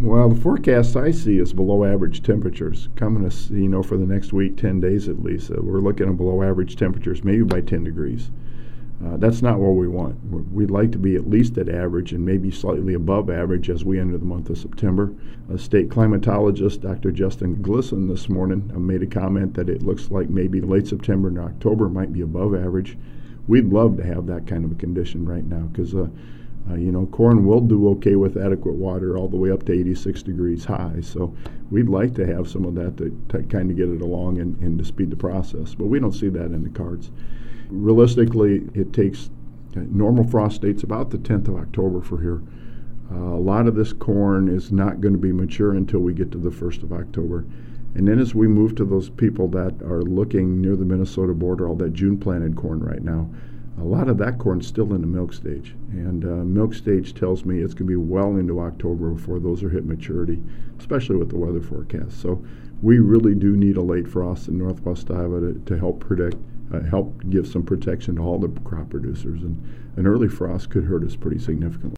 Well, the forecast I see is below average temperatures coming us, for the next week, 10 days at least. We're looking at below average temperatures, maybe by 10 degrees. That's not what we want. We'd like to be at least at average and maybe slightly above average as we enter the month of September. State climatologist Dr. Justin Glisson this morning made a comment that it looks like maybe late September and October might be above average. We'd love to have that kind of a condition right now because, corn will do okay with adequate water all the way up to 86 degrees high. So we'd like to have some of that to kind of get it along and to speed the process. But we don't see that in the cards. Realistically, it takes normal frost dates about the 10th of October for here. A lot of this corn is not going to be mature until we get to the 1st of October. And then as we move to those people that are looking near the Minnesota border, all that June planted corn right now, a lot of that corn's still in the milk stage. And milk stage tells me it's going to be well into October before those are hit maturity, especially with the weather forecast. So we really do need a late frost in northwest Iowa to help help give some protection to all the crop producers. And an early frost could hurt us pretty significantly.